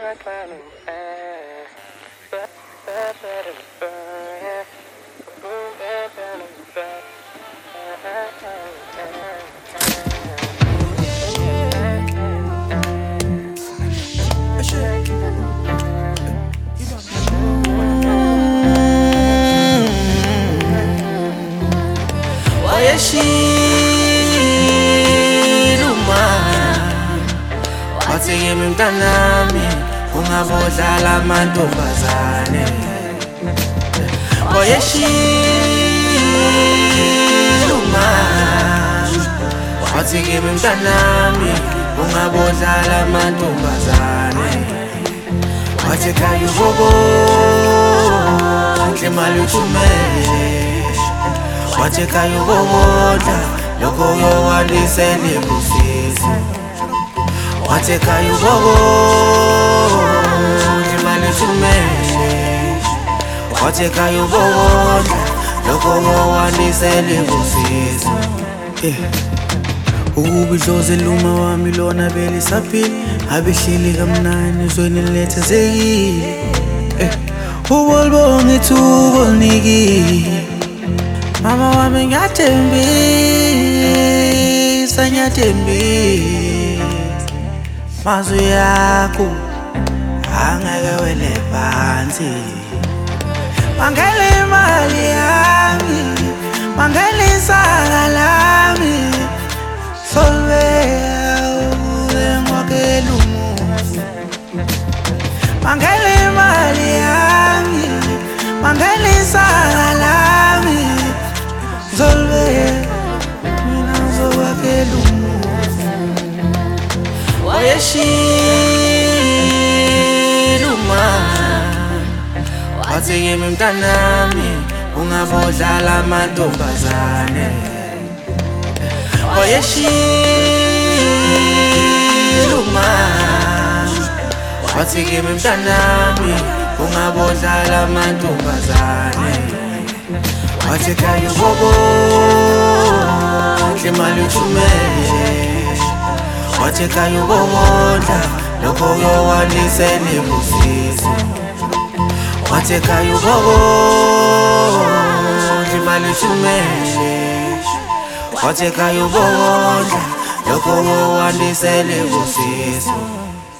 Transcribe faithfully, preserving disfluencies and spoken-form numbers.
Wathike mntanami ungabodlala amantombazane Wayeshiluma Wathike mntanami ungabodlala amantombazane Wathi ekhaya ubobo Ngemali uthumele Wathi ekhaya ubobodla lokho yowalisele busisi Wathi ekhaya ubobo Ngemali uthumele Wathi ekhaya ubobodla lokho yowalisele busisi Ukubi dlozi luma wami lona belisaphila abehleli kamnani ezweni lethezekile Ubolibonga ithuba olinikile Mama wami ngiyathembisa ngiyathembisa Mazwi yakho angeke wele phansi Mangele imali yami Mangele isaka lami Solveya ngwakela umuzi Mangele imali yami Mangele isaka lami Solveya mina ngizowakela umuzi Wayeshiluma Wathike mntanami ungabodlala amantombazane Wayeshiluma Wathike mntanami ungabodlala amantombazane Wathi ekhaya ubobo Ngemali uthumele Wathi ekhaya ubobodla lokho yowalisele busisi Wathi ekhaya ubobo Ngemali uthumele Wathi ekhaya ubobodla lokho yowalisele busisi